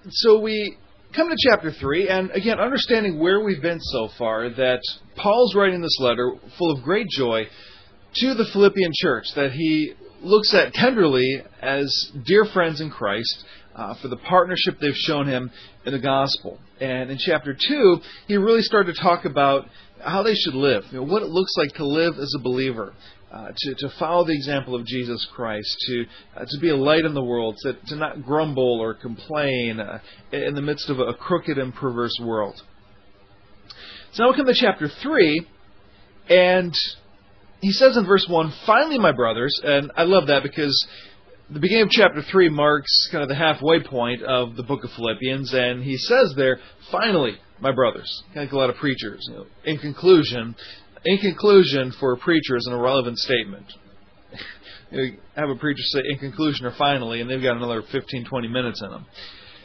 So we come to chapter 3, and again, understanding where we've been so far, that Paul's writing this letter full of great joy to the Philippian church that he looks at tenderly as dear friends in Christ for the partnership they've shown him in the gospel. And in chapter 2, he really started to talk about how they should live, what it looks like to live as a believer, to follow the example of Jesus Christ, to be a light in the world, to not grumble or complain in the midst of a crooked and perverse world. So now we come to chapter 3, and he says in verse 1, "Finally, my brothers," and I love that because the beginning of chapter 3 marks kind of the halfway point of the book of Philippians, and he says there, "Finally, my brothers." Kind of like a lot of preachers. In conclusion for a preacher is an irrelevant statement. You have a preacher say "in conclusion" or "finally," and they've got another 15, 20 minutes in them.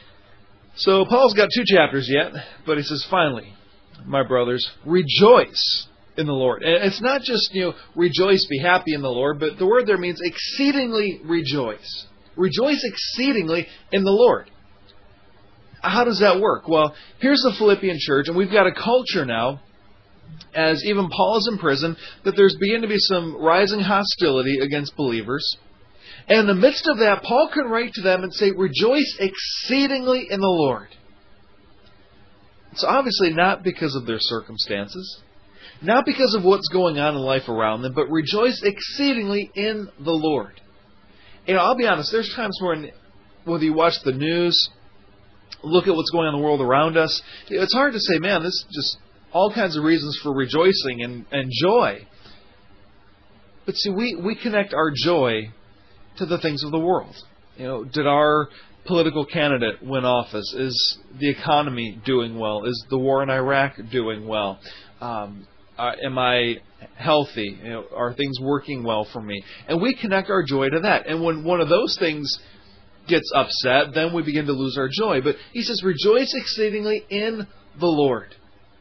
So Paul's got 2 chapters yet, but he says, "Finally, my brothers, rejoice in the Lord." And it's not just, rejoice, be happy in the Lord, but the word there means exceedingly rejoice. Rejoice exceedingly in the Lord. How does that work? Well, here's the Philippian church, and we've got a culture now, as even Paul is in prison, that there's beginning to be some rising hostility against believers. And in the midst of that, Paul can write to them and say, "Rejoice exceedingly in the Lord." It's obviously not because of their circumstances, not because of what's going on in life around them, but rejoice exceedingly in the Lord. I'll be honest, there's times when, whether you watch the news, look at what's going on in the world around us, it's hard to say, man, this is just all kinds of reasons for rejoicing and joy. But see, we connect our joy to the things of the world. Did our political candidate win office? Is the economy doing well? Is the war in Iraq doing well? Am I healthy? Are things working well for me? And we connect our joy to that. And when one of those things gets upset, then we begin to lose our joy. But he says, "Rejoice exceedingly in the Lord."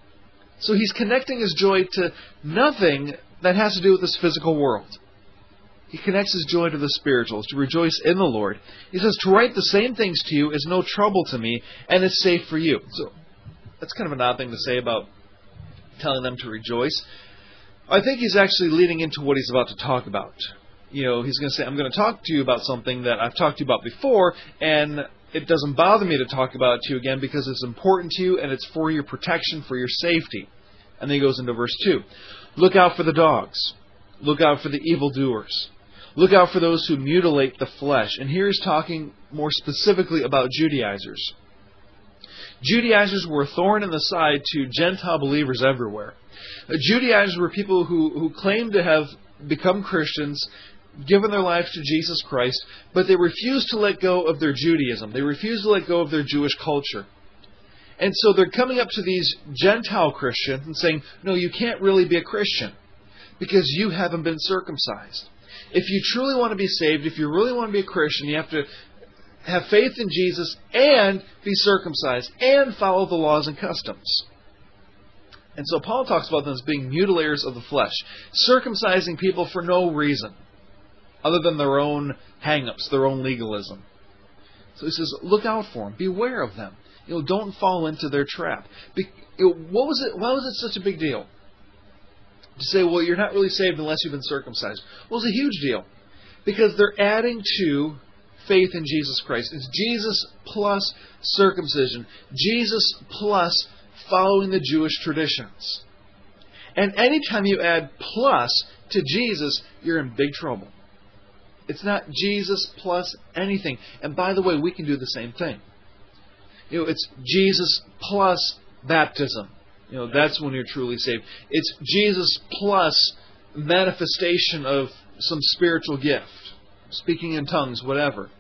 So he's connecting his joy to nothing that has to do with this physical world. He connects his joy to the spirituals, to rejoice in the Lord. He says, "To write the same things to you is no trouble to me, and is safe for you." So that's kind of an odd thing to say about telling them to rejoice. I think he's actually leading into what he's about to talk about. He's going to say, "I'm going to talk to you about something that I've talked to you about before, and it doesn't bother me to talk about it to you again because it's important to you and it's for your protection, for your safety." And then he goes into verse 2. "Look out for the dogs. Look out for the evildoers. Look out for those who mutilate the flesh." And here he's talking more specifically about Judaizers. Judaizers were a thorn in the side to Gentile believers everywhere. Judaizers were people who claimed to have become Christians, given their lives to Jesus Christ, but they refused to let go of their Judaism. They refused to let go of their Jewish culture. And so they're coming up to these Gentile Christians and saying, "No, you can't really be a Christian because you haven't been circumcised. If you truly want to be saved, if you really want to be a Christian, you have to have faith in Jesus and be circumcised and follow the laws and customs." And so Paul talks about them as being mutilators of the flesh, circumcising people for no reason other than their own hang-ups, their own legalism. So he says, look out for them. Beware of them. Don't fall into their trap. Why was it such a big deal to say, well, you're not really saved unless you've been circumcised? Well, it's a huge deal because they're adding to faith in Jesus Christ. It's Jesus plus circumcision. Jesus plus following the Jewish traditions. And anytime you add plus to Jesus, you're in big trouble. It's not Jesus plus anything. And by the way, we can do the same thing. It's Jesus plus baptism. That's when you're truly saved. It's Jesus plus manifestation of some spiritual gift. Speaking in tongues, whatever.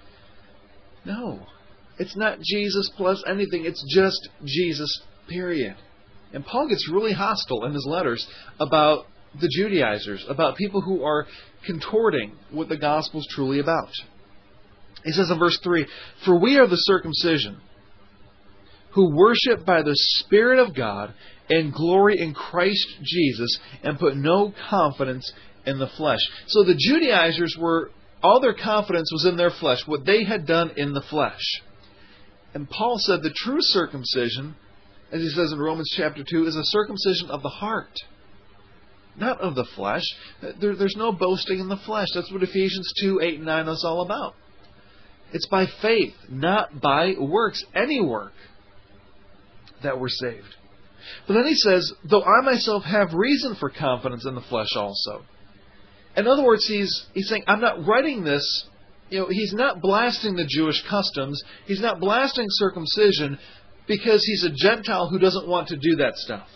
No. It's not Jesus plus anything. It's just Jesus, period. And Paul gets really hostile in his letters about the Judaizers, about people who are contorting what the gospel is truly about. He says in verse 3, "For we are the circumcision, who worship by the Spirit of God and glory in Christ Jesus and put no confidence in the flesh." So the Judaizers all their confidence was in their flesh, what they had done in the flesh. And Paul said the true circumcision, as he says in Romans chapter 2, is a circumcision of the heart, not of the flesh. There's no boasting in the flesh. That's what Ephesians 2, 8, and 9 is all about. It's by faith, not by works, any work, that we're saved. But then he says, though I myself have reason for confidence in the flesh also. In other words, he's saying, I'm not writing this. He's not blasting the Jewish customs. He's not blasting circumcision because he's a Gentile who doesn't want to do that stuff.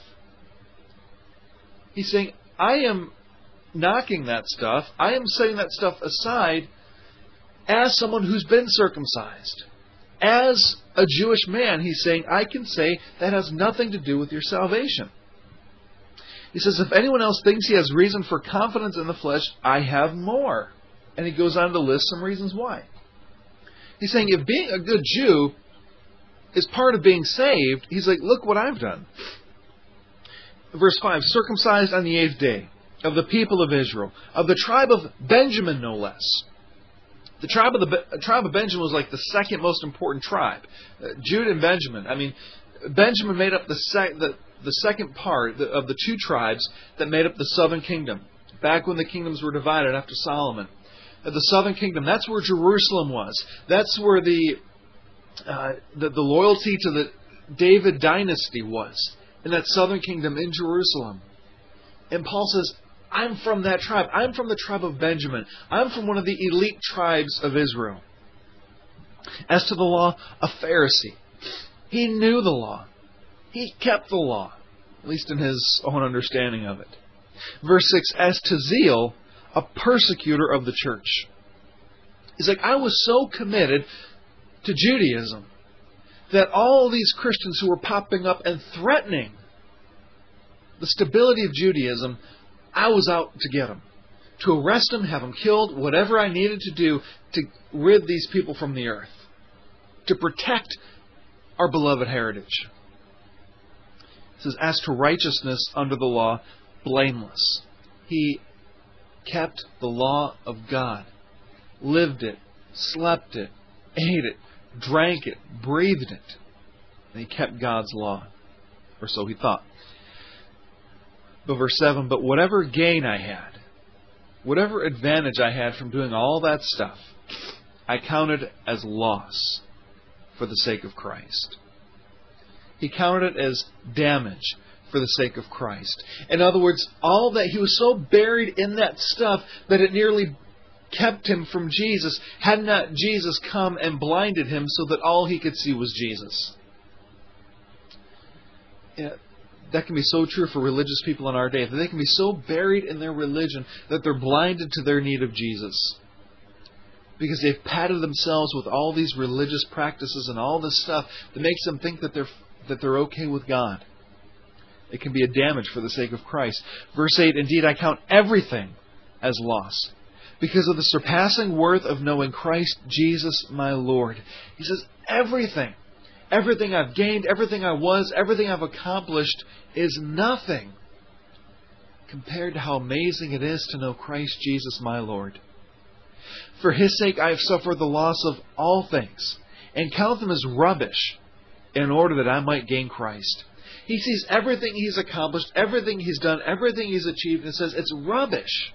He's saying, I am knocking that stuff. I am setting that stuff aside as someone who's been circumcised. As a Jewish man, he's saying, I can say that has nothing to do with your salvation. He says, if anyone else thinks he has reason for confidence in the flesh, I have more. And he goes on to list some reasons why. He's saying, if being a good Jew is part of being saved, he's like, look what I've done. Verse 5, circumcised on the 8th day, of the people of Israel, of the tribe of Benjamin no less. The tribe of Benjamin was like the second most important tribe. Judah and Benjamin. I mean, Benjamin made up the second part of the two tribes that made up the southern kingdom. Back when the kingdoms were divided after Solomon. The southern kingdom, that's where Jerusalem was. That's where the loyalty to the David dynasty was. In that southern kingdom in Jerusalem. And Paul says, I'm from that tribe. I'm from the tribe of Benjamin. I'm from one of the elite tribes of Israel. As to the law, a Pharisee. He knew the law. He kept the law, at least in his own understanding of it. Verse 6, as to zeal, a persecutor of the church. He's like, I was so committed to Judaism that all these Christians who were popping up and threatening the stability of Judaism, I was out to get them. To arrest them, have them killed, whatever I needed to do to rid these people from the earth. To protect our beloved heritage. It says, as to righteousness under the law, blameless. He kept the law of God. Lived it, slept it, ate it, drank it, breathed it. And he kept God's law. Or so he thought. But verse 7, but whatever gain I had, whatever advantage I had from doing all that stuff, I counted as loss for the sake of Christ. He counted it as damage for the sake of Christ. In other words, all that he was so buried in that stuff that it nearly kept him from Jesus, had not Jesus come and blinded him so that all he could see was Jesus. Yeah, that can be so true for religious people in our day, that they can be so buried in their religion that they're blinded to their need of Jesus. Because they've padded themselves with all these religious practices and all this stuff that makes them think that they're okay with God. It can be a damage for the sake of Christ. Verse 8, indeed I count everything as loss, because of the surpassing worth of knowing Christ Jesus my Lord. He says, everything I've gained, everything I was, everything I've accomplished is nothing compared to how amazing it is to know Christ Jesus my Lord. For His sake I have suffered the loss of all things, and count them as rubbish, in order that I might gain Christ. He sees everything He's accomplished, everything He's done, everything He's achieved, and says it's rubbish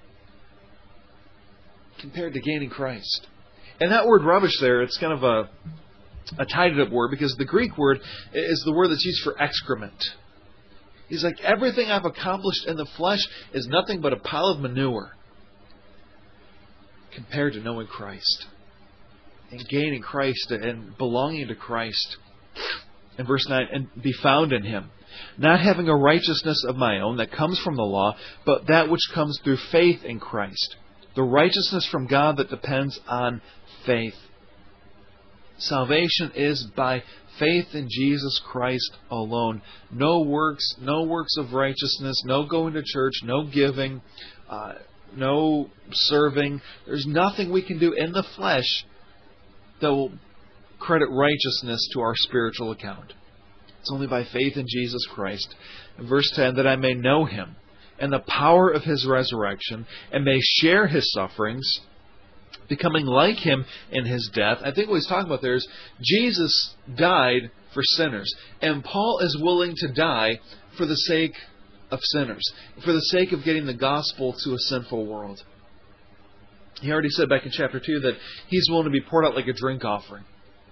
compared to gaining Christ. And that word rubbish there, it's kind of a tied up word, because the Greek word is the word that's used for excrement. He's like, everything I've accomplished in the flesh is nothing but a pile of manure compared to knowing Christ and gaining Christ and belonging to Christ. In verse 9, and be found in Him, not having a righteousness of my own that comes from the law, but that which comes through faith in Christ, the righteousness from God that depends on faith. Salvation is by faith in Jesus Christ alone. No works of righteousness, no going to church, no giving, no serving. There's nothing we can do in the flesh that will credit righteousness to our spiritual account. It's only by faith in Jesus Christ. In verse 10, that I may know Him and the power of His resurrection, and may share His sufferings, becoming like Him in His death. I think what he's talking about there is Jesus died for sinners, and Paul is willing to die for the sake of sinners, for the sake of getting the gospel to a sinful world. He already said back in chapter 2 that he's willing to be poured out like a drink offering.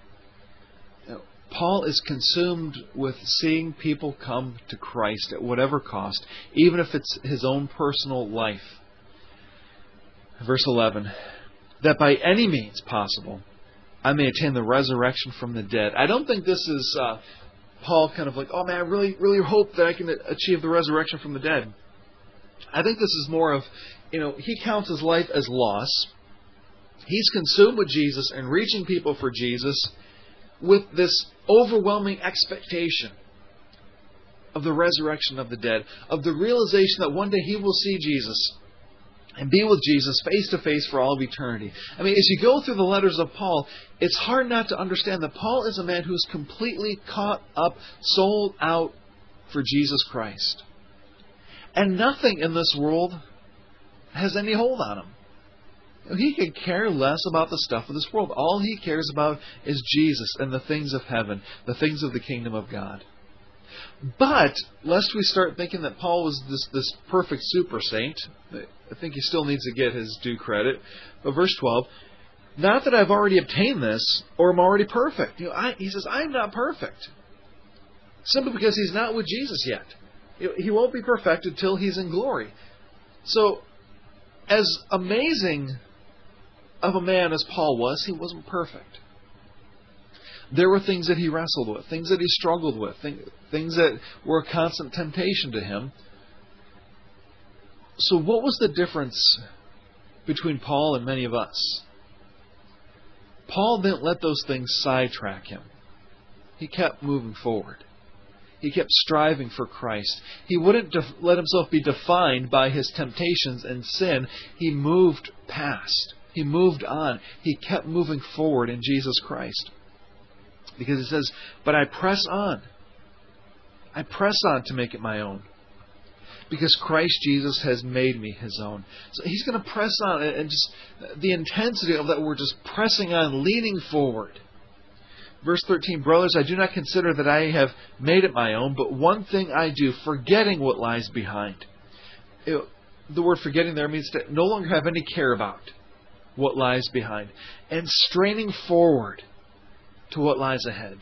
Paul is consumed with seeing people come to Christ at whatever cost, even if it's his own personal life. Verse 11, that by any means possible I may attain the resurrection from the dead. I don't think this is Paul kind of like, oh man, I really hope that I can achieve the resurrection from the dead. I think this is more of, he counts his life as loss. He's consumed with Jesus and reaching people for Jesus with this overwhelming expectation of the resurrection of the dead, of the realization that one day he will see Jesus and be with Jesus face to face for all of eternity. I mean, as you go through the letters of Paul, it's hard not to understand that Paul is a man who's completely caught up, sold out for Jesus Christ. And nothing in this world has any hold on him. He could care less about the stuff of this world. All he cares about is Jesus and the things of heaven, the things of the kingdom of God. But, lest we start thinking that Paul was this perfect super saint, I think he still needs to get his due credit. But verse 12, not that I've already obtained this, or am already perfect. He says, I'm not perfect. Simply because he's not with Jesus yet. He won't be perfected till he's in glory. So, as amazing of a man as Paul was, he wasn't perfect. There were things that he wrestled with, things that he struggled with, things that were a constant temptation to him. So what was the difference between Paul and many of us? Paul didn't let those things sidetrack him. He kept moving forward. He kept striving for Christ. He wouldn't let himself be defined by his temptations and sin. He moved past. He moved on. He kept moving forward in Jesus Christ. Because he says, but I press on. I press on to make it my own. Because Christ Jesus has made me His own. So he's going to press on. And just the intensity of that word, just pressing on, leaning forward. Verse 13, brothers, I do not consider that I have made it my own, but one thing I do, forgetting what lies behind. The word forgetting there means to no longer have any care about what lies behind, and straining forward to what lies ahead.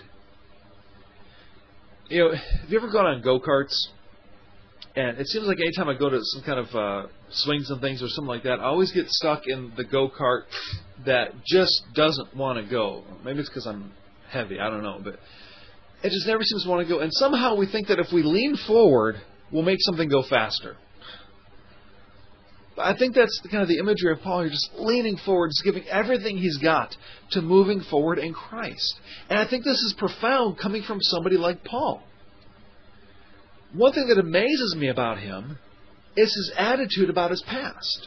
Have you ever gone on go-karts? And it seems like anytime I go to some kind of swings and things or something like that, I always get stuck in the go-kart that just doesn't want to go. Maybe it's because I'm heavy, I don't know, but it just never seems to want to go. And somehow we think that if we lean forward, we'll make something go faster. But I think that's kind of the imagery of Paul. He's just leaning forward, just giving everything he's got to moving forward in Christ. And I think this is profound coming from somebody like Paul. One thing that amazes me about him is his attitude about his past.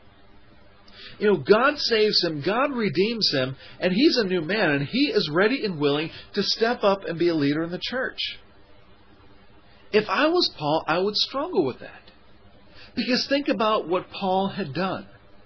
God saves him, God redeems him, and he's a new man, and he is ready and willing to step up and be a leader in the church. If I was Paul, I would struggle with that. Because think about what Paul had done.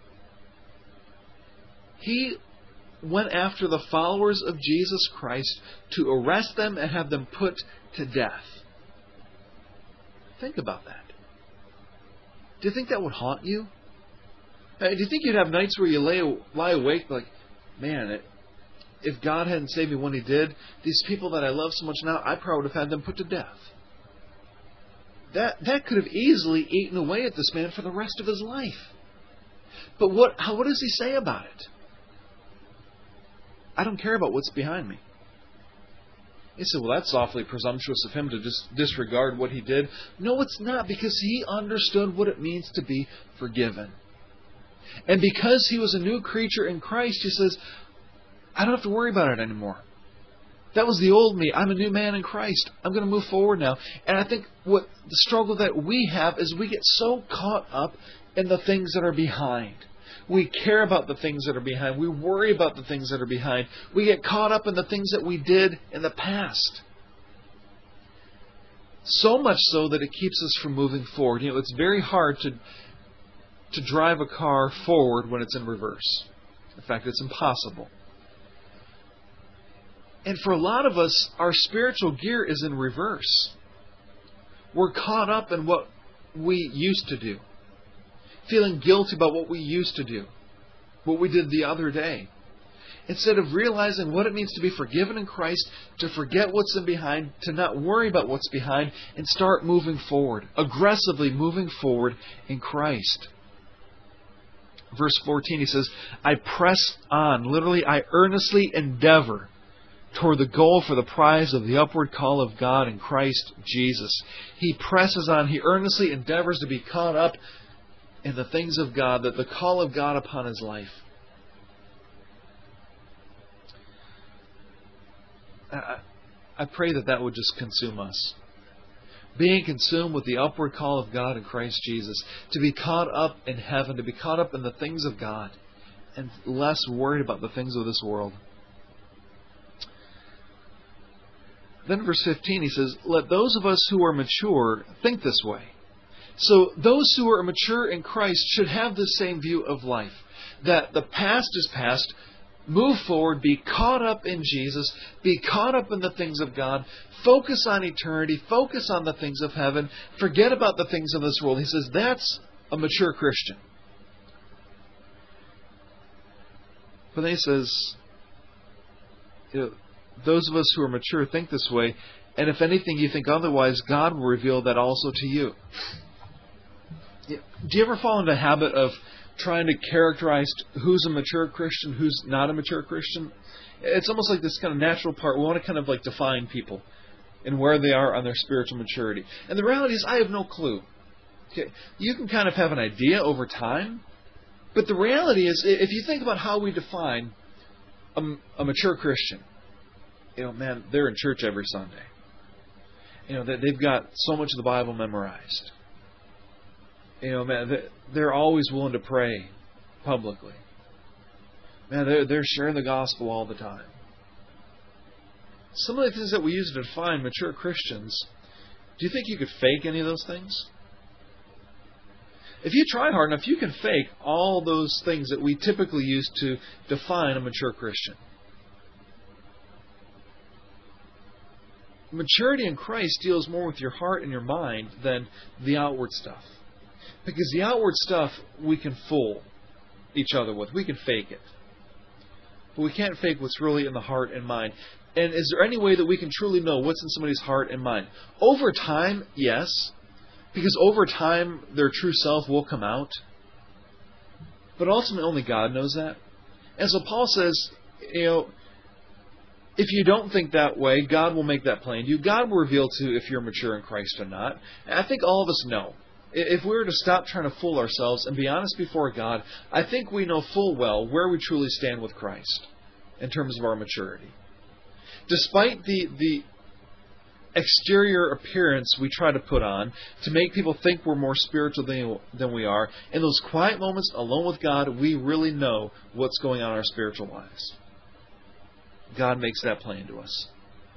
He went after the followers of Jesus Christ to arrest them and have them put to death. Think about that. Do you think that would haunt you? Do you think you'd have nights where you lie awake like, man, if God hadn't saved me when He did, these people that I love so much now, I probably would have had them put to death. That could have easily eaten away at this man for the rest of his life. But what does he say about it? I don't care about what's behind me. He said, well, that's awfully presumptuous of him to just disregard what he did. No, it's not, because he understood what it means to be forgiven. And because he was a new creature in Christ, he says, I don't have to worry about it anymore. That was the old me. I'm a new man in Christ. I'm going to move forward now. And I think what the struggle that we have is we get so caught up in the things that are behind. We care about the things that are behind. We worry about the things that are behind. We get caught up in the things that we did in the past. So much so that it keeps us from moving forward. It's very hard to drive a car forward when it's in reverse. In fact, it's impossible. And for a lot of us, our spiritual gear is in reverse. We're caught up in what we used to do, feeling guilty about what we used to do, what we did the other day. Instead of realizing what it means to be forgiven in Christ, to forget what's in behind, to not worry about what's behind, and start moving forward, aggressively moving forward in Christ. Verse 14, he says, I press on, literally, I earnestly endeavor toward the goal for the prize of the upward call of God in Christ Jesus. He presses on, he earnestly endeavors to be caught up in the things of God, that the call of God upon his life. I pray that would just consume us. Being consumed with the upward call of God in Christ Jesus, to be caught up in heaven, to be caught up in the things of God, and less worried about the things of this world. Then verse 15, he says, let those of us who are mature think this way. So those who are mature in Christ should have the same view of life, that the past is past. Move forward, be caught up in Jesus, be caught up in the things of God, focus on eternity, focus on the things of heaven, forget about the things of this world. He says that's a mature Christian. But then he says, those of us who are mature think this way, and if anything you think otherwise, God will reveal that also to you. Do you ever fall into the habit of trying to characterize who's a mature Christian, who's not a mature Christian? It's almost like this kind of natural part. We want to kind of like define people and where they are on their spiritual maturity. And the reality is I have no clue. Okay, you can kind of have an idea over time, but the reality is if you think about how we define a mature Christian, man, they're in church every Sunday. They've got so much of the Bible memorized. Man, they're always willing to pray publicly. Man, they're sharing the gospel all the time. Some of the things that we use to define mature Christians, do you think you could fake any of those things? If you try hard enough, you can fake all those things that we typically use to define a mature Christian. Maturity in Christ deals more with your heart and your mind than the outward stuff. Because the outward stuff we can fool each other with. We can fake it. But we can't fake what's really in the heart and mind. And is there any way that we can truly know what's in somebody's heart and mind? Over time, yes. Because over time, their true self will come out. But ultimately, only God knows that. And so Paul says, if you don't think that way, God will make that plain to you. God will reveal to you if you're mature in Christ or not. And I think all of us know. If we were to stop trying to fool ourselves and be honest before God, I think we know full well where we truly stand with Christ in terms of our maturity. Despite the exterior appearance we try to put on to make people think we're more spiritual than we are, in those quiet moments alone with God, we really know what's going on in our spiritual lives. God makes that plain to us.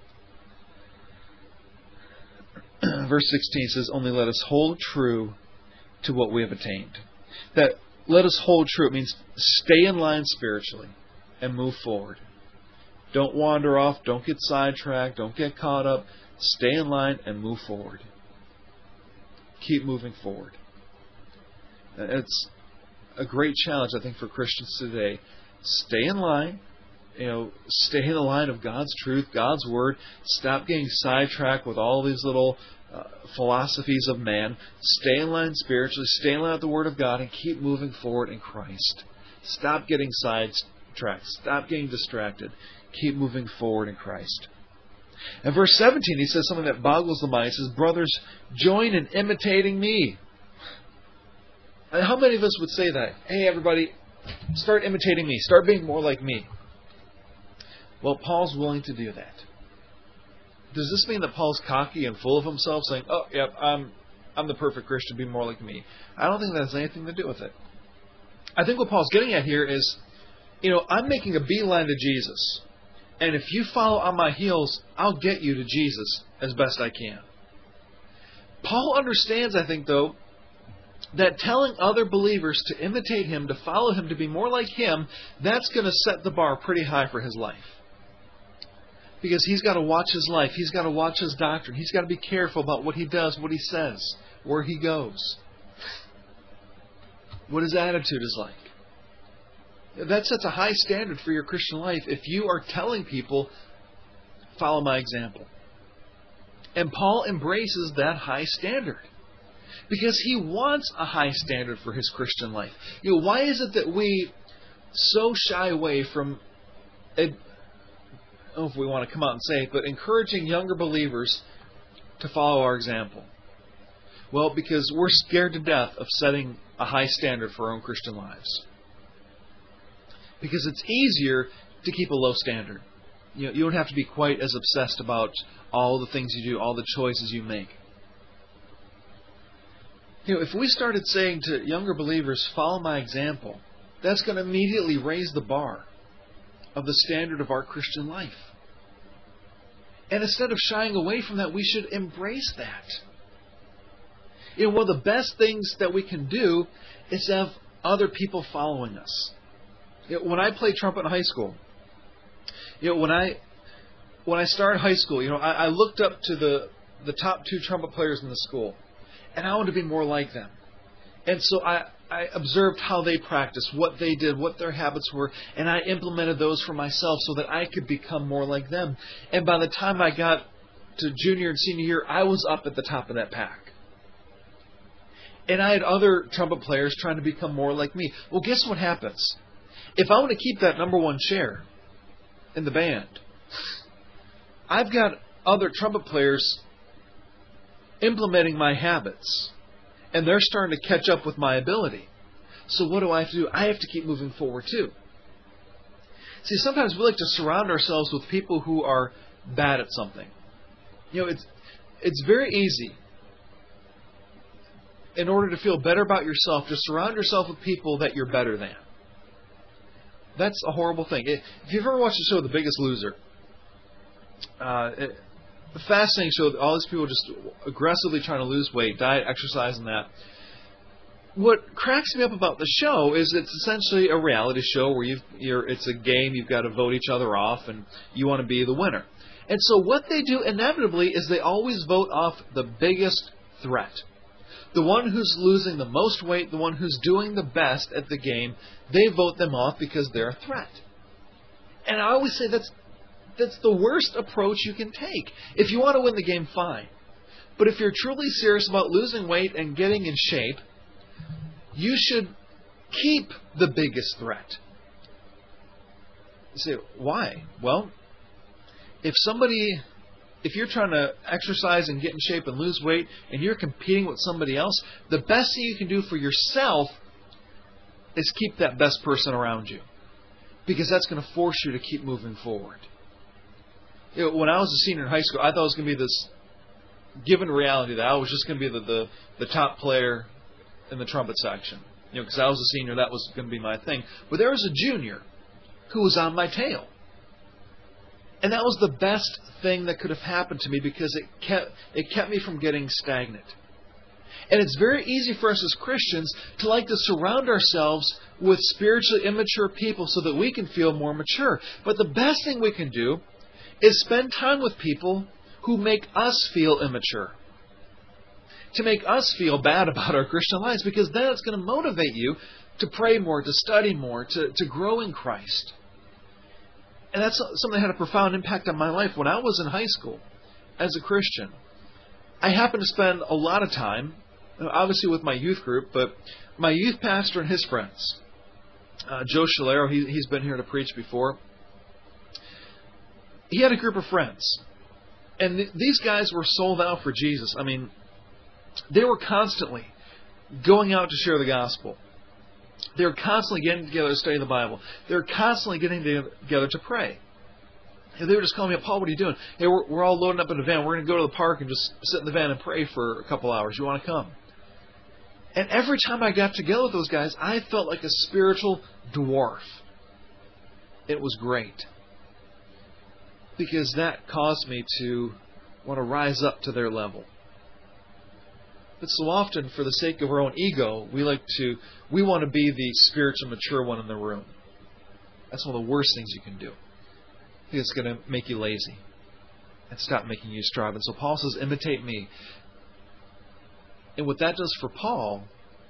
Verse 16 says, only let us hold true to what we have attained. That let us hold true, it means stay in line spiritually and move forward. Don't wander off, don't get sidetracked, don't get caught up. Stay in line and move forward. Keep moving forward. It's a great challenge, I think, for Christians today. Stay in line. Stay in the line of God's truth, God's Word. Stop getting sidetracked with all these little philosophies of man. Stay in line spiritually. Stay in line with the Word of God and keep moving forward in Christ. Stop getting sidetracked. Stop getting distracted. Keep moving forward in Christ. In verse 17, he says something that boggles the mind. He says, brothers, join in imitating me. And how many of us would say that? Hey, everybody, start imitating me. Start being more like me. Well, Paul's willing to do that. Does this mean that Paul's cocky and full of himself, saying, oh, yeah, I'm the perfect Christian, be more like me? I don't think that has anything to do with it. I think what Paul's getting at here is, I'm making a beeline to Jesus. And if you follow on my heels, I'll get you to Jesus as best I can. Paul understands, I think, though, that telling other believers to imitate him, to follow him, to be more like him, that's going to set the bar pretty high for his life. Because he's got to watch his life. He's got to watch his doctrine. He's got to be careful about what he does, what he says, where he goes, what his attitude is like. That sets a high standard for your Christian life if you are telling people, follow my example. And Paul embraces that high standard because he wants a high standard for his Christian life. Why is it that we so shy away from, I don't know if we want to come out and say it, but encouraging younger believers to follow our example? Well, because we're scared to death of setting a high standard for our own Christian lives. Because it's easier to keep a low standard. You don't have to be quite as obsessed about all the things you do, all the choices you make. If we started saying to younger believers, follow my example, that's going to immediately raise the bar of the standard of our Christian life. And instead of shying away from that, we should embrace that. One of the best things that we can do is have other people following us. When I played trumpet in high school, when I started high school, I looked up to the top 2 trumpet players in the school, and I wanted to be more like them. And so I observed how they practiced, what they did, what their habits were, and I implemented those for myself so that I could become more like them. And by the time I got to junior and senior year, I was up at the top of that pack. And I had other trumpet players trying to become more like me. Well, guess what happens? If I want to keep that number 1 chair in the band, I've got other trumpet players implementing my habits, and they're starting to catch up with my ability. So what do I have to do? I have to keep moving forward too. See, sometimes we like to surround ourselves with people who are bad at something. It's very easy, in order to feel better about yourself, to surround yourself with people that you're better than. That's a horrible thing. If you've ever watched the show The Biggest Loser, a fascinating show. All these people just aggressively trying to lose weight, diet, exercise, and that. What cracks me up about the show is it's essentially a reality show where it's a game. You've got to vote each other off, and you want to be the winner. And so what they do inevitably is they always vote off the biggest threat. The one who's losing the most weight, the one who's doing the best at the game, they vote them off because they're a threat. And I always say that's the worst approach you can take. If you want to win the game, fine. But if you're truly serious about losing weight and getting in shape, you should keep the biggest threat. You say, why? Well, if you're trying to exercise and get in shape and lose weight, and you're competing with somebody else, the best thing you can do for yourself is keep that best person around you. Because that's going to force you to keep moving forward. When I was a senior in high school, I thought it was going to be this given reality that I was just going to be the top player in the trumpet section. Because I was a senior, that was going to be my thing. But there was a junior who was on my tail. And that was the best thing that could have happened to me because it kept me from getting stagnant. And it's very easy for us as Christians to like to surround ourselves with spiritually immature people so that we can feel more mature. But the best thing we can do is spend time with people who make us feel immature. To make us feel bad about our Christian lives, because then it's going to motivate you to pray more, to study more, to grow in Christ. And that's something that had a profound impact on my life. When I was in high school, as a Christian, I happened to spend a lot of time, obviously with my youth group, but my youth pastor and his friends. Joe Shalero, he's been here to preach before. He had a group of friends. And these guys were sold out for Jesus. I mean, they were constantly going out to share the gospel. They were constantly getting together to study the Bible. They were constantly getting together to pray. And they were just calling me up, Paul, what are you doing? Hey, we're all loading up in a van. We're going to go to the park and just sit in the van and pray for a couple hours. You want to come? And every time I got together with those guys, I felt like a spiritual dwarf. It was great. Because that caused me to want to rise up to their level. But so often, for the sake of our own ego, we want to be the spiritual mature one in the room. That's one of the worst things you can do. It's going to make you lazy and stop making you strive. And so Paul says, imitate me. And what that does for Paul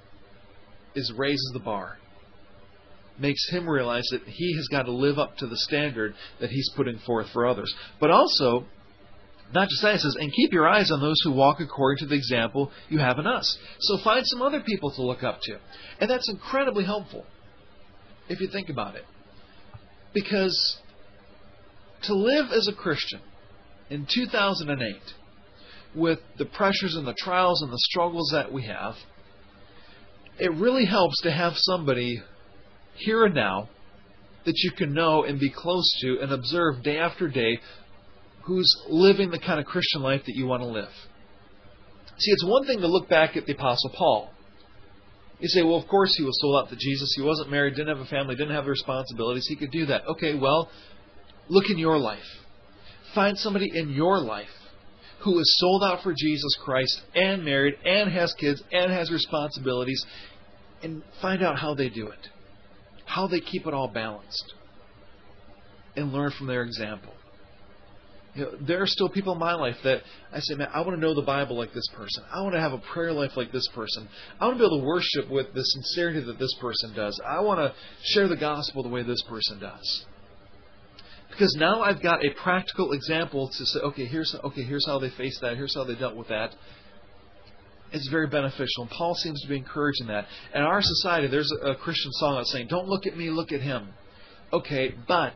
is raises the bar. Makes him realize that he has got to live up to the standard that he's putting forth for others. But also, not just that, it says, and keep your eyes on those who walk according to the example you have in us. So find some other people to look up to. And that's incredibly helpful, if you think about it. Because to live as a Christian in 2008, with the pressures and the trials and the struggles that we have, it really helps to have somebody here and now that you can know and be close to and observe day after day who's living the kind of Christian life that you want to live. See, it's one thing to look back at the Apostle Paul. You say, well, of course he was sold out to Jesus. He wasn't married, didn't have a family, didn't have the responsibilities. He could do that. Okay, well, look in your life. Find somebody in your life who is sold out for Jesus Christ and married and has kids and has responsibilities, and find out how they do it. How they keep it all balanced. And learn from their example. There are still people in my life that I say, man, I want to know the Bible like this person. I want to have a prayer life like this person. I want to be able to worship with the sincerity that this person does. I want to share the gospel the way this person does. Because now I've got a practical example to say, okay, here's how they faced that. Here's how they dealt with that. It's very beneficial. And Paul seems to be encouraging that. In our society, there's a Christian song that's saying, don't look at me, look at him. Okay, but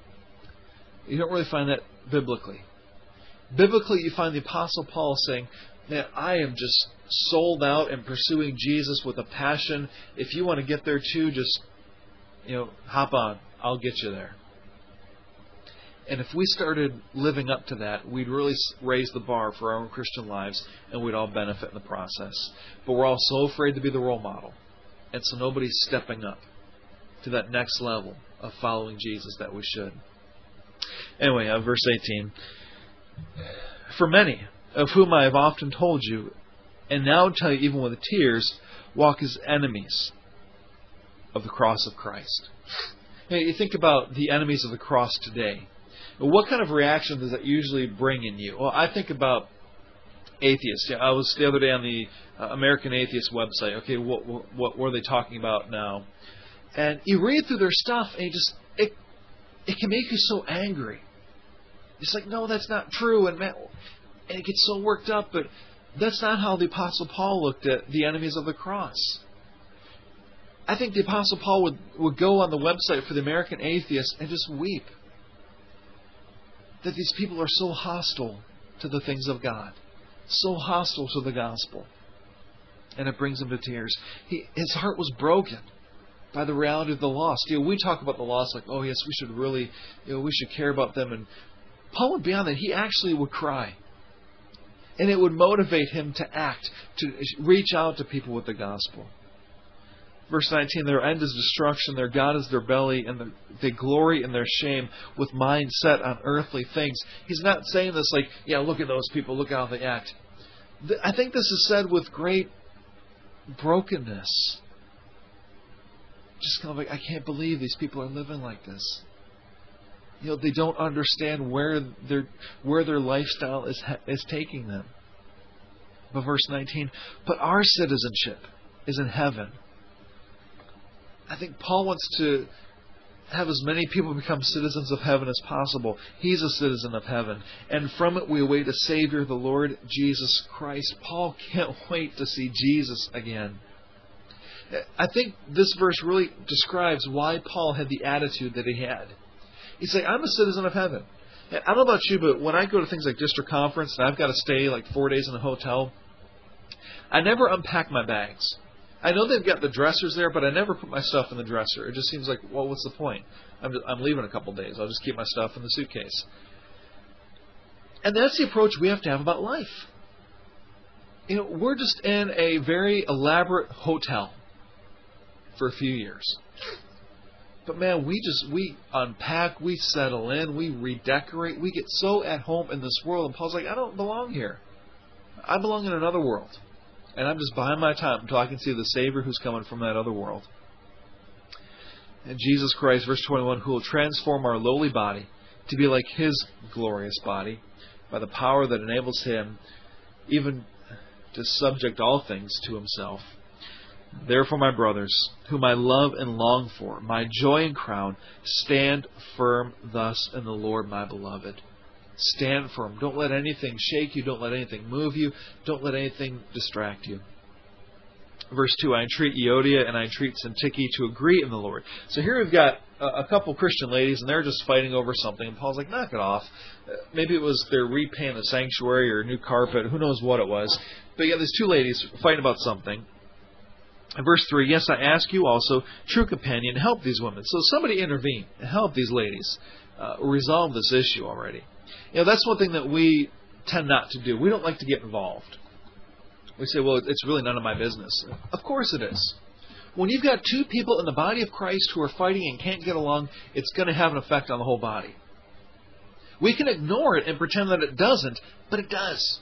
you don't really find that biblically. Biblically, you find the Apostle Paul saying, man, I am just sold out and pursuing Jesus with a passion. If you want to get there too, just, hop on. I'll get you there. And if we started living up to that, we'd really raise the bar for our own Christian lives, and we'd all benefit in the process. But we're all so afraid to be the role model. And so nobody's stepping up to that next level of following Jesus that we should. Anyway, verse 18. For many, of whom I have often told you, and now tell you even with tears, walk as enemies of the cross of Christ. You think about the enemies of the cross today. What kind of reaction does that usually bring in you? Well, I think about atheists. I was the other day on the American Atheist website. Okay, what were they talking about now? And you read through their stuff, and it can make you so angry. It's like, no, that's not true, and it gets so worked up. But that's not how the Apostle Paul looked at the enemies of the cross. I think the Apostle Paul would go on the website for the American Atheist and just weep. That these people are so hostile to the things of God. So hostile to the gospel. And it brings him to tears. His heart was broken by the reality of the lost. We talk about the lost like, oh yes, we should really, we should care about them. And Paul went beyond that. He actually would cry. And it would motivate him to act, to reach out to people with the gospel. Verse 19, their end is destruction, their God is their belly, and they glory in their shame with mind set on earthly things. He's not saying this like, yeah, look at those people, look how they act. I think this is said with great brokenness. Just kind of like, I can't believe these people are living like this. They don't understand where their lifestyle is taking them. But verse 19, but our citizenship is in heaven. I think Paul wants to have as many people become citizens of heaven as possible. He's a citizen of heaven. And from it we await a Savior, the Lord Jesus Christ. Paul can't wait to see Jesus again. I think this verse really describes why Paul had the attitude that he had. He's like, I'm a citizen of heaven. I don't know about you, but when I go to things like district conference and I've got to stay like 4 days in a hotel, I never unpack my bags. I know they've got the dressers there, but I never put my stuff in the dresser. It just seems like, well, what's the point? I'm leaving in a couple days. I'll just keep my stuff in the suitcase. And that's the approach we have to have about life. We're just in a very elaborate hotel for a few years. But man, we unpack, we settle in, we redecorate, we get so at home in this world. And Paul's like, I don't belong here. I belong in another world. and I'm just buying my time until I can see the Savior who's coming from that other world. And Jesus Christ, verse 21, who will transform our lowly body to be like His glorious body by the power that enables Him even to subject all things to Himself. Therefore, my brothers, whom I love and long for, my joy and crown, stand firm thus in the Lord, my beloved. Stand firm. Don't let anything shake you. Don't let anything move you. Don't let anything distract you. Verse 2, I entreat Euodia and I entreat Syntyche to agree in the Lord. So here we've got a couple Christian ladies, and they're just fighting over something. And Paul's like, knock it off. Maybe it was they're repainting the sanctuary or new carpet. Who knows what it was. But you got these two ladies fighting about something. In verse 3, yes, I ask you also, true companion, help these women. So somebody intervene and help these ladies resolve this issue already. That's one thing that we tend not to do. We don't like to get involved. We say, well, it's really none of my business. Of course it is. When you've got two people in the body of Christ who are fighting and can't get along, it's going to have an effect on the whole body. We can ignore it and pretend that it doesn't, but it does.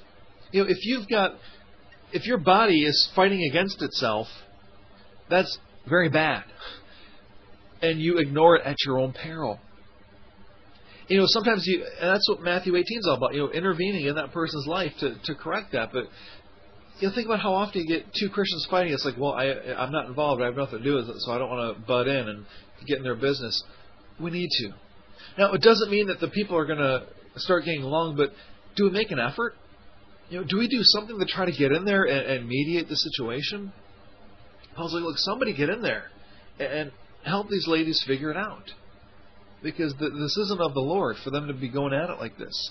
If your body is fighting against itself, that's very bad. And you ignore it at your own peril. Sometimes and that's what Matthew 18 is all about, intervening in that person's life to correct that. But think about how often you get two Christians fighting. It's like, well, I'm not involved. I have nothing to do with it, so I don't want to butt in and get in their business. We need to. Now, it doesn't mean that the people are going to start getting along, but do we make an effort? Do we do something to try to get in there and mediate the situation? Paul's like, look, somebody get in there and help these ladies figure it out. Because this isn't of the Lord for them to be going at it like this.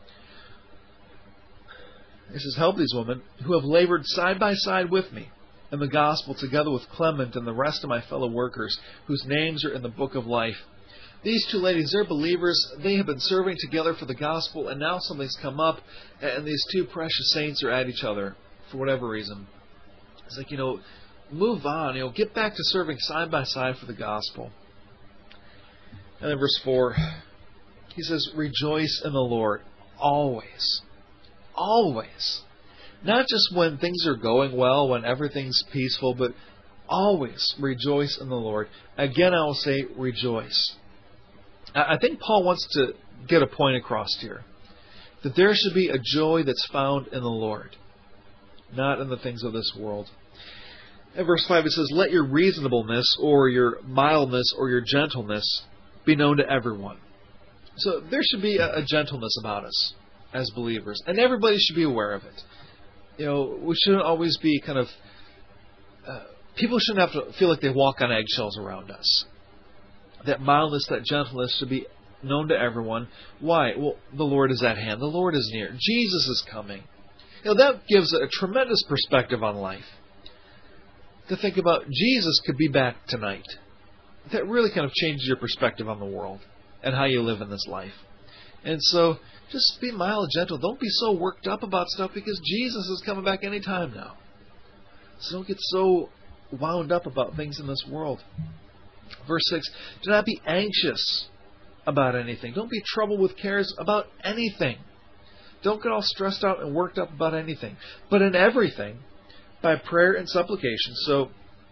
He says, help these women who have labored side by side with me in the gospel together with Clement and the rest of my fellow workers whose names are in the book of life. These two ladies, they're believers. They have been serving together for the gospel, and now something's come up, and these two precious saints are at each other for whatever reason. It's like, move on. Get back to serving side by side for the gospel. And then verse 4, he says, rejoice in the Lord always. Always. Not just when things are going well, when everything's peaceful, but always rejoice in the Lord. Again, I will say rejoice. I think Paul wants to get a point across here. That there should be a joy that's found in the Lord, not in the things of this world. In verse 5 it says, let your reasonableness or your mildness or your gentleness be known to everyone. So there should be a gentleness about us as believers, and everybody should be aware of it. We shouldn't always be people shouldn't have to feel like they walk on eggshells around us. That mildness, that gentleness should be known to everyone. Why? Well, the Lord is at hand. The Lord is near. Jesus is coming. That gives a tremendous perspective on life. To think about Jesus could be back tonight. That really kind of changes your perspective on the world and how you live in this life. And so, just be mild and gentle. Don't be so worked up about stuff because Jesus is coming back any time now. So don't get so wound up about things in this world. Verse 6, do not be anxious about anything. Don't be troubled with cares about anything. Don't get all stressed out and worked up about anything. But in everything, by prayer and supplication. So,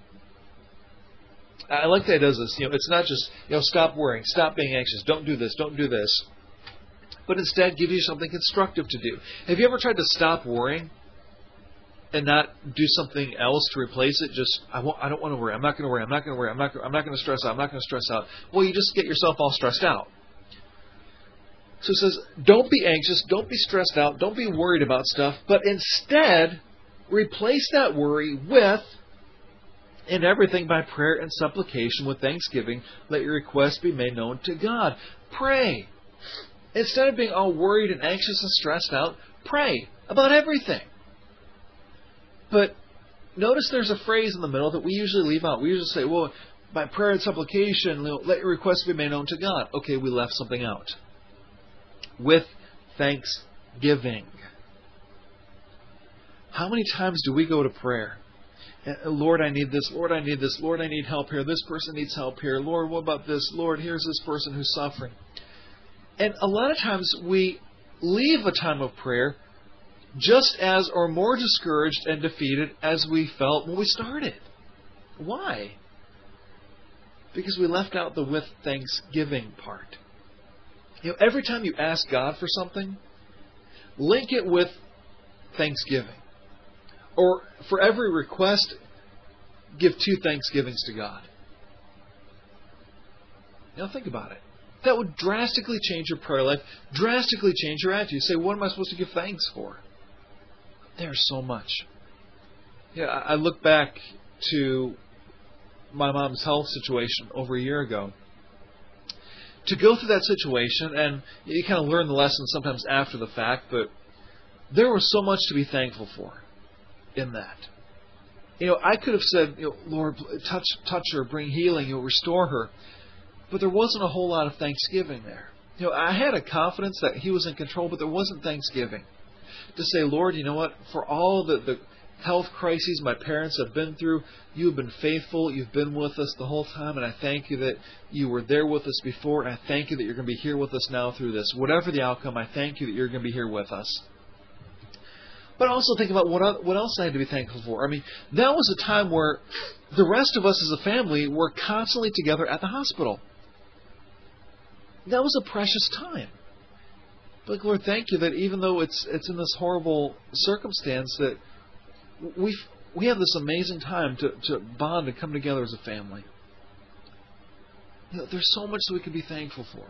I like that he does this. It's not just, stop worrying, stop being anxious, don't do this, don't do this. But instead, give you something constructive to do. Have you ever tried to stop worrying and not do something else to replace it? Just, I don't want to worry. I'm not going to worry. I'm not going to worry. I'm not going to stress out. I'm not going to stress out. Well, you just get yourself all stressed out. So it says, don't be anxious. Don't be stressed out. Don't be worried about stuff. But instead, replace that worry with, in everything by prayer and supplication with thanksgiving, let your requests be made known to God. Pray. Instead of being all worried and anxious and stressed out, pray about everything. But notice there's a phrase in the middle that we usually leave out. We usually say, well, by prayer and supplication, let your requests be made known to God. Okay, we left something out. With thanksgiving. How many times do we go to prayer? Lord, I need this. Lord, I need this. Lord, I need help here. This person needs help here. Lord, what about this? Lord, here's this person who's suffering. And a lot of times we leave a time of prayer just as or more discouraged and defeated as we felt when we started. Why? Because we left out the with thanksgiving part. Every time you ask God for something, link it with thanksgiving. Or for every request, give 2 thanksgivings to God. Think about it. That would drastically change your prayer life, drastically change your attitude. You say, what am I supposed to give thanks for? There's so much. I look back to my mom's health situation over a year ago. To go through that situation, and you kind of learn the lesson sometimes after the fact, but there was so much to be thankful for in that. I could have said, Lord, touch her, bring healing, restore her. But there wasn't a whole lot of thanksgiving there. I had a confidence that He was in control, but there wasn't thanksgiving. To say, Lord, you know what? For all the health crises my parents have been through, You have been faithful. You've been with us the whole time, and I thank You that You were there with us before, and I thank You that You're going to be here with us now through this. Whatever the outcome, I thank You that You're going to be here with us. But also think about what else I had to be thankful for. That was a time where the rest of us as a family were constantly together at the hospital. That was a precious time. But Lord, thank You that even though it's in this horrible circumstance, that we have this amazing time to bond and come together as a family. There's so much that we can be thankful for.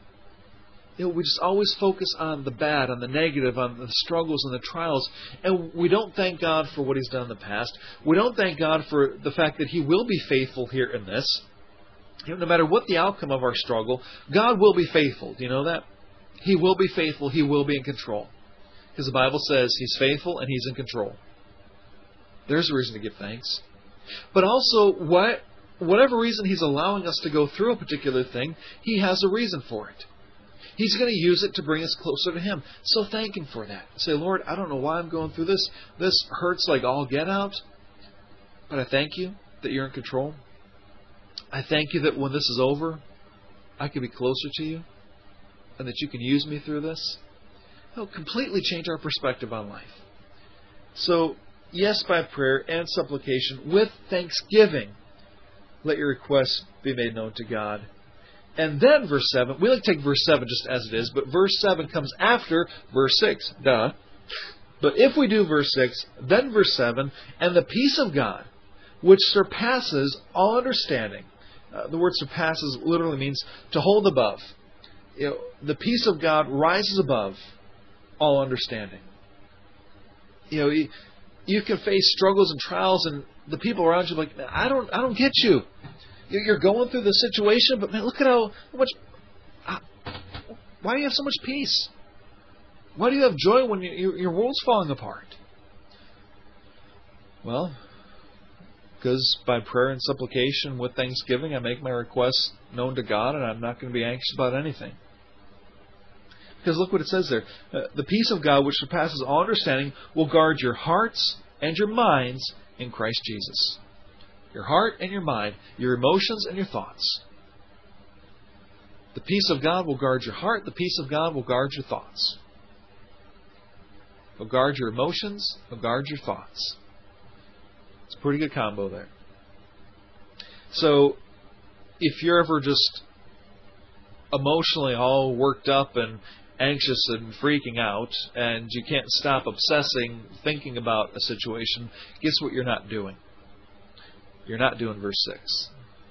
We just always focus on the bad, on the negative, on the struggles and the trials, and we don't thank God for what He's done in the past. We don't thank God for the fact that He will be faithful here in this. No matter what the outcome of our struggle, God will be faithful. Do you know that? He will be faithful. He will be in control. Because the Bible says He's faithful and He's in control. There's a reason to give thanks. But also, whatever reason He's allowing us to go through a particular thing, He has a reason for it. He's going to use it to bring us closer to Him. So thank Him for that. Say, Lord, I don't know why I'm going through this. This hurts like all get out. But I thank You that You're in control. I thank You that when this is over, I can be closer to You, and that You can use me through this. It'll completely change our perspective on life. So, yes, by prayer and supplication, with thanksgiving, let your requests be made known to God. And then verse 7, we like to take verse 7 just as it is, but verse 7 comes after verse 6. Duh. But if we do verse 6, then verse 7, and the peace of God, which surpasses all understanding. The word surpasses literally means to hold above. The peace of God rises above all understanding. You can face struggles and trials, and the people around you are like, I don't get you. You're going through the situation, but man, look at how much. Why do you have so much peace? Why do you have joy when your world's falling apart? Well, because by prayer and supplication with thanksgiving, I make my requests known to God, and I'm not going to be anxious about anything. Because look what it says there. The peace of God, which surpasses all understanding, will guard your hearts and your minds in Christ Jesus. Your heart and your mind, your emotions and your thoughts. The peace of God will guard your heart. The peace of God will guard your thoughts. He'll guard your emotions. He'll guard your thoughts. It's a pretty good combo there. So, if you're ever just emotionally all worked up and anxious and freaking out, and you can't stop obsessing, thinking about a situation, guess what you're not doing? You're not doing verse 6.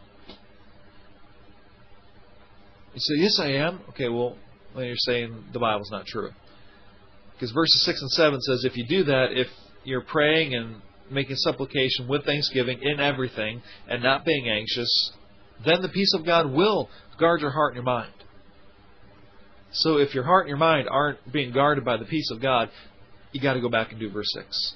You say, yes, I am. Okay, well, then you're saying the Bible's not true. Because verses 6 and 7 says if you do that, if you're praying and making supplication with thanksgiving in everything and not being anxious, then the peace of God will guard your heart and your mind. So if your heart and your mind aren't being guarded by the peace of God, you got to go back and do verse 6.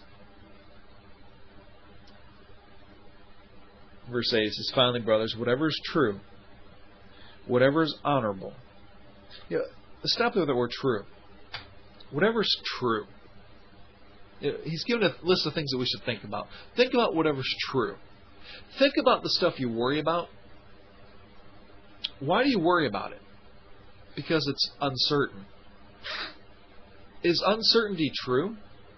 Verse 8 says, finally, brothers, whatever is true, whatever is honorable. Let's stop there with that word true. Whatever is true. He's given a list of things that we should think about. Think about whatever's true. Think about the stuff you worry about. Why do you worry about it? Because it's uncertain. Is uncertainty true?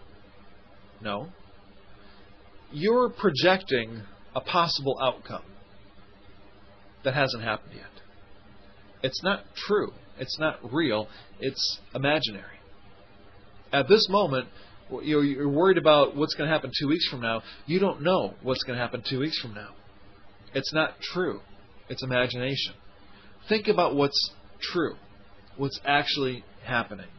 No. You're projecting a possible outcome that hasn't happened yet. It's not true. It's not real. It's imaginary. At this moment, you're worried about what's going to happen 2 weeks from now. You don't know what's going to happen 2 weeks from now. It's not true. It's imagination. Think about what's true, what's actually happening.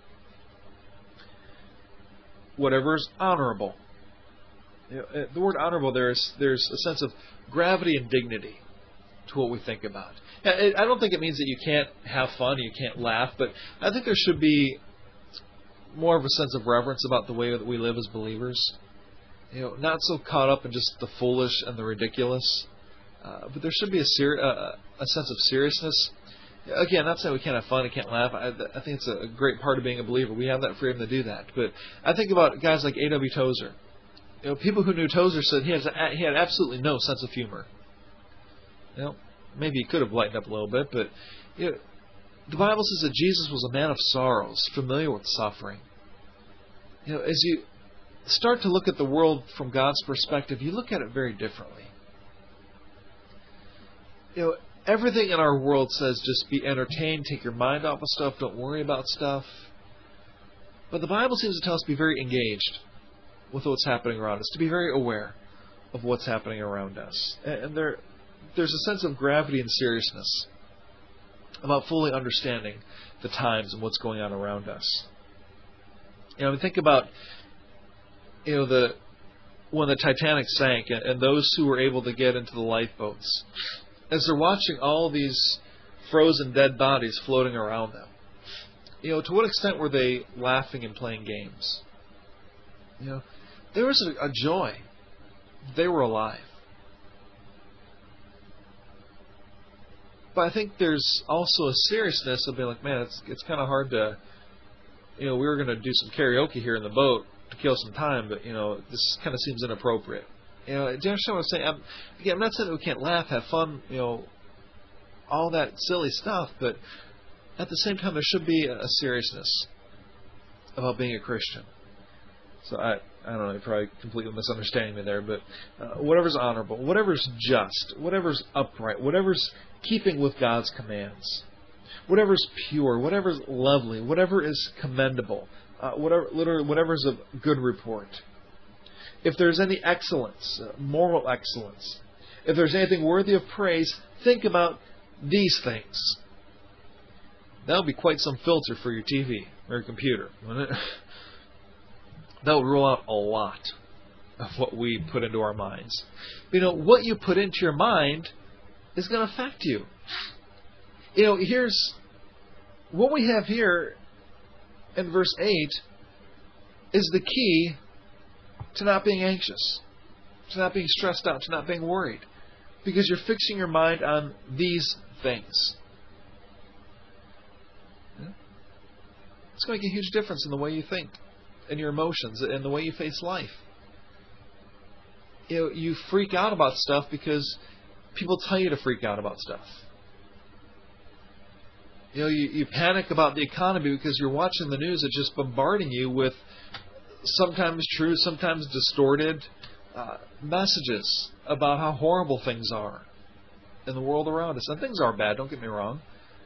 Whatever is honorable. The word honorable, there's a sense of gravity and dignity to what we think about. I don't think it means that you can't have fun, you can't laugh, but I think there should be more of a sense of reverence about the way that we live as believers. Not so caught up in just the foolish and the ridiculous, but there should be a sense of seriousness. Again, not saying we can't have fun and can't laugh. I think it's a great part of being a believer. We have that freedom to do that. But I think about guys like A.W. Tozer. People who knew Tozer said he had absolutely no sense of humor. Maybe he could have lightened up a little bit, but the Bible says that Jesus was a man of sorrows, familiar with suffering. As you start to look at the world from God's perspective, you look at it very differently. Everything in our world says just be entertained, take your mind off of stuff, don't worry about stuff. But the Bible seems to tell us to be very engaged with what's happening around us, to be very aware of what's happening around us. And there's a sense of gravity and seriousness about fully understanding the times and what's going on around us. Think about when the Titanic sank and those who were able to get into the lifeboats, as they're watching all these frozen dead bodies floating around them. To what extent were they laughing and playing games? There was a joy. They were alive. But I think there's also a seriousness of being like, man, it's kind of hard to, we were going to do some karaoke here in the boat to kill some time, but, this kind of seems inappropriate. Do you understand what I'm saying? I'm not saying that we can't laugh, have fun, all that silly stuff, but at the same time, there should be a seriousness about being a Christian. So I don't know, you're probably completely misunderstanding me there, but whatever's honorable, whatever's just, whatever's upright, whatever's keeping with God's commands, whatever's pure, whatever's lovely, whatever is commendable, whatever's of good report. If there's any excellence, moral excellence, if there's anything worthy of praise, think about these things. That would be quite some filter for your TV or your computer, wouldn't it? That would rule out a lot of what we put into our minds. What you put into your mind is going to affect you. Here's what we have here in verse 8 is the key to not being anxious, to not being stressed out, to not being worried, because you're fixing your mind on these things. It's going to make a huge difference in the way you think, in your emotions, and the way you face life. You freak out about stuff because people tell you to freak out about stuff. You panic about the economy because you're watching the news that's just bombarding you with sometimes true, sometimes distorted messages about how horrible things are in the world around us. And things are bad, don't get me wrong.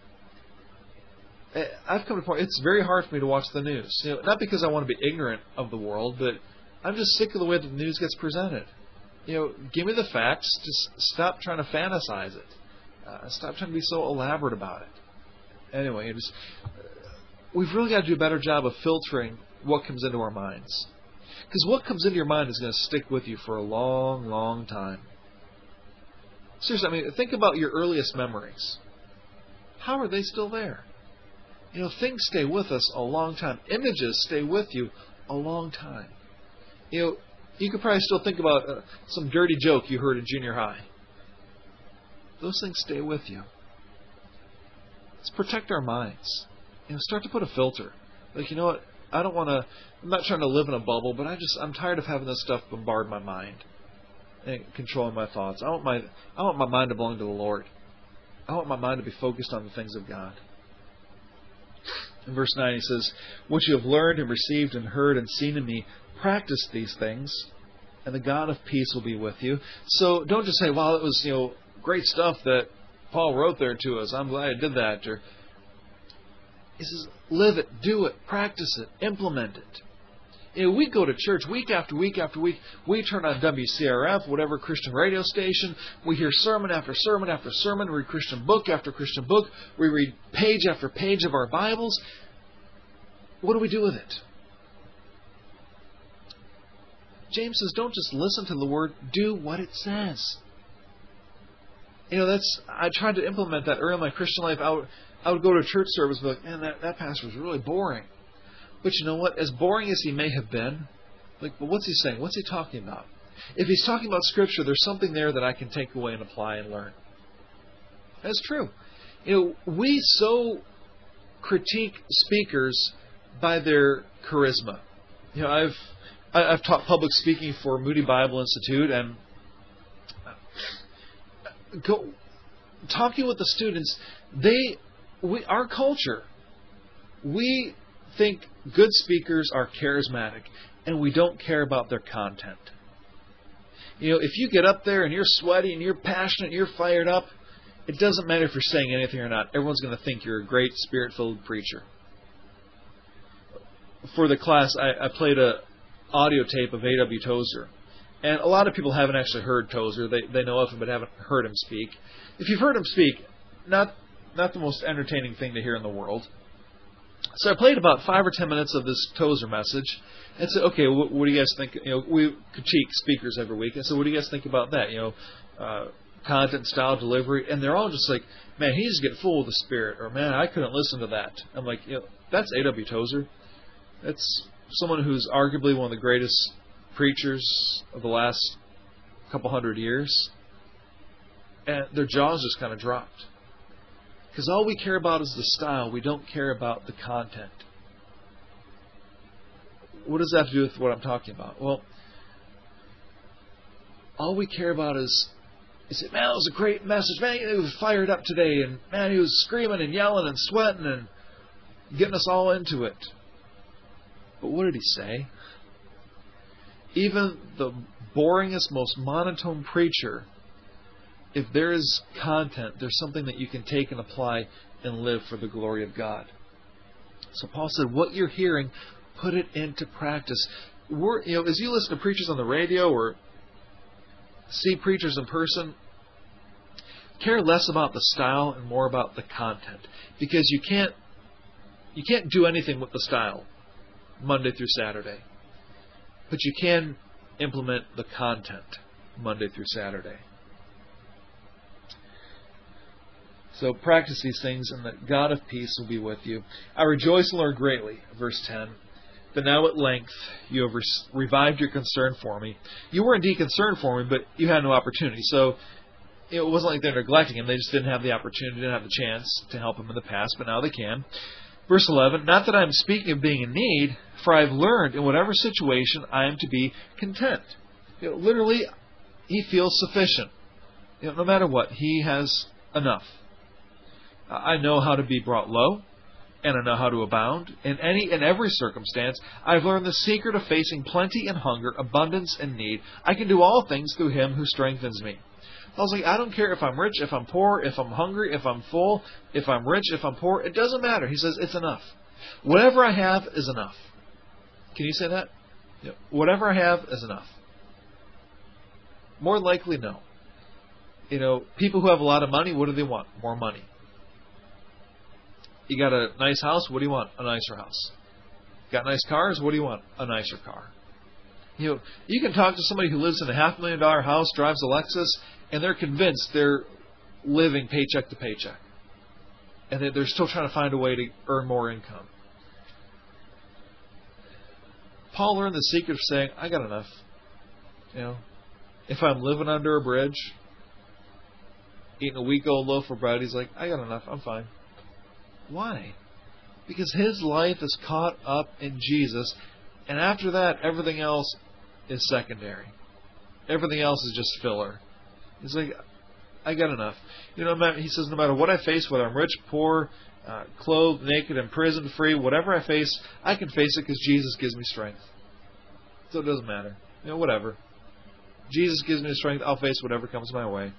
I've come to a point, it's very hard for me to watch the news. Not because I want to be ignorant of the world, but I'm just sick of the way that the news gets presented. Give me the facts. Just stop trying to fantasize it. Stop trying to be so elaborate about it. Anyway, we've really got to do a better job of filtering what comes into our minds. Because what comes into your mind is going to stick with you for a long, long time. Seriously, think about your earliest memories. How are they still there? Things stay with us a long time. Images stay with you a long time. You could probably still think about some dirty joke you heard in junior high. Those things stay with you. Let's protect our minds. Start to put a filter. Like, I don't want to. I'm not trying to live in a bubble, but I'm tired of having this stuff bombard my mind and controlling my thoughts. I want my mind to belong to the Lord. I want my mind to be focused on the things of God. In verse 9 he says, "What you have learned and received and heard and seen in me, practice these things, and the God of peace will be with you. So don't just say, "Wow, it was great stuff that Paul wrote there to us. I'm glad I did that." Or he says, live it, do it, practice it, implement it. We go to church week after week after week. We turn on WCRF, whatever Christian radio station. We hear sermon after sermon after sermon. We read Christian book after Christian book. We read page after page of our Bibles. What do we do with it? James says, don't just listen to the Word, do what it says. I tried to implement that early in my Christian life. I would go to a church service and be like, man, that pastor was really boring. But you know what? As boring as he may have been, but what's he saying? What's he talking about? If he's talking about Scripture, there's something there that I can take away and apply and learn. That's true. We so critique speakers by their charisma. I've taught public speaking for Moody Bible Institute, and talking with the students, our culture, we think good speakers are charismatic, and we don't care about their content. If you get up there and you're sweaty and you're passionate and you're fired up, it doesn't matter if you're saying anything or not. Everyone's going to think you're a great Spirit-filled preacher. For the class, I played a audio tape of A.W. Tozer. And a lot of people haven't actually heard Tozer. They know of him but haven't heard him speak. If you've heard him speak, not the most entertaining thing to hear in the world. So I played about 5 or 10 minutes of this Tozer message and said, okay, what do you guys think? We critique speakers every week. And so what do you guys think about that? Content, style, delivery. And they're all just like, man, he just get full of the Spirit. Or, man, I couldn't listen to that. I'm like, that's A.W. Tozer. That's someone who's arguably one of the greatest preachers of the last couple hundred years. And their jaws just kind of dropped. Because all we care about is the style. We don't care about the content. What does that have to do with what I'm talking about? Well, all we care about is, man, that was a great message. Man, he was fired up today. And man, he was screaming and yelling and sweating and getting us all into it. But what did he say? Even the boringest, most monotone preacher, if there is content, there's something that you can take and apply and live for the glory of God. So Paul said, what you're hearing, put it into practice. As you listen to preachers on the radio or see preachers in person, care less about the style and more about the content. Because you can't do anything with the style Monday through Saturday. But you can implement the content Monday through Saturday. So practice these things, and the God of peace will be with you. I rejoice in the Lord greatly, verse 10, that now at length you have revived your concern for me. You were indeed concerned for me, but you had no opportunity. So it wasn't like they're neglecting him. They just didn't have the opportunity, didn't have the chance to help him in the past, but now they can. Verse 11, not that I am speaking of being in need, for I have learned in whatever situation I am to be content. Literally, he feels sufficient. No matter what, he has enough. I know how to be brought low, and I know how to abound. In any and every circumstance, I've learned the secret of facing plenty and hunger, abundance and need. I can do all things through him who strengthens me. I was like, I don't care if I'm rich, if I'm poor, if I'm hungry, if I'm full, if I'm rich, if I'm poor. It doesn't matter. He says, it's enough. Whatever I have is enough. Can you say that? Yeah. Whatever I have is enough. More likely, no. People who have a lot of money, what do they want? More money. You got a nice house, what do you want? A nicer house. Got nice cars, what do you want? A nicer car. You can talk to somebody who lives in a $500,000 house, drives a Lexus, and they're convinced they're living paycheck to paycheck. And they're still trying to find a way to earn more income. Paul learned the secret of saying, I got enough. If I'm living under a bridge, eating a week-old loaf of bread, he's like, I got enough, I'm fine. Why? Because his life is caught up in Jesus, and after that, everything else is secondary. Everything else is just filler. He's like, I got enough. He says, no matter what I face, whether I'm rich, poor, clothed, naked, imprisoned, free, whatever I face, I can face it because Jesus gives me strength. so it doesn't matter. Whatever. Jesus gives me the strength. I'll face whatever comes my way.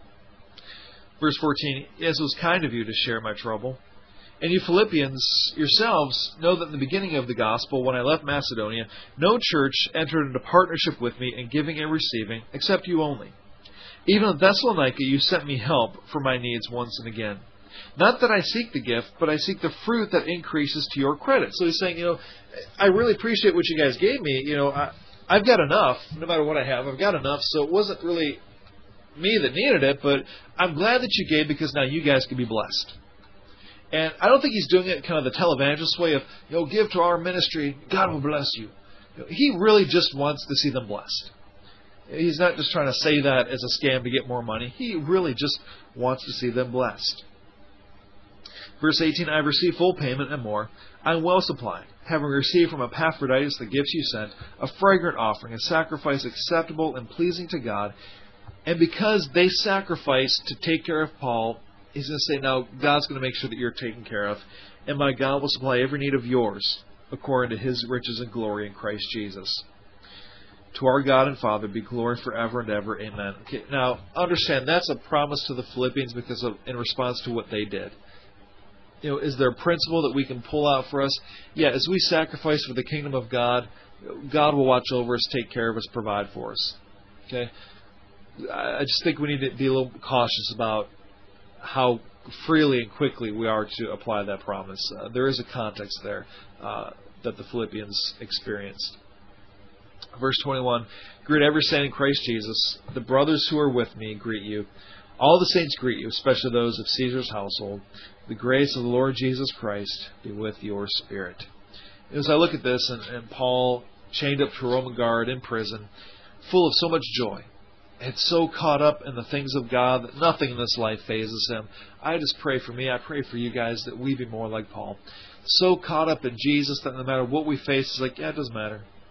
Verse 14, yes, it was kind of you to share my trouble. And you Philippians yourselves know that in the beginning of the gospel, when I left Macedonia, no church entered into partnership with me in giving and receiving, except you only. Even in Thessalonica, you sent me help for my needs once and again. Not that I seek the gift, but I seek the fruit that increases to your credit. So he's saying, I really appreciate what you guys gave me. I've got enough, no matter what I have. I've got enough, so it wasn't really me that needed it, but I'm glad that you gave because now you guys can be blessed. And I don't think he's doing it kind of the televangelist way of, give to our ministry, God will bless you. He really just wants to see them blessed. He's not just trying to say that as a scam to get more money. He really just wants to see them blessed. Verse 18, I have received full payment and more. I am well supplied, having received from Epaphroditus the gifts you sent, a fragrant offering, a sacrifice acceptable and pleasing to God. And because they sacrificed to take care of Paul, he's going to say, now God's going to make sure that you're taken care of. And my God will supply every need of yours, according to His riches and glory in Christ Jesus. To our God and Father be glory forever and ever. Amen. Okay, now, understand, that's a promise to the Philippians in response to what they did. Is there a principle that we can pull out for us? Yeah, as we sacrifice for the kingdom of God, God will watch over us, take care of us, provide for us. Okay? I just think we need to be a little cautious about how freely and quickly we are to apply that promise. There is a context there that the Philippians experienced. Verse 21, greet every saint in Christ Jesus. The brothers who are with me greet you. All the saints greet you, especially those of Caesar's household. The grace of the Lord Jesus Christ be with your spirit. As I look at this, and Paul chained up to a Roman guard in prison, full of so much joy, had so caught up in the things of God that nothing in this life phases him. I just pray for me, I pray for you guys that we be more like Paul. So caught up in Jesus that no matter what we face, it's like, it doesn't matter.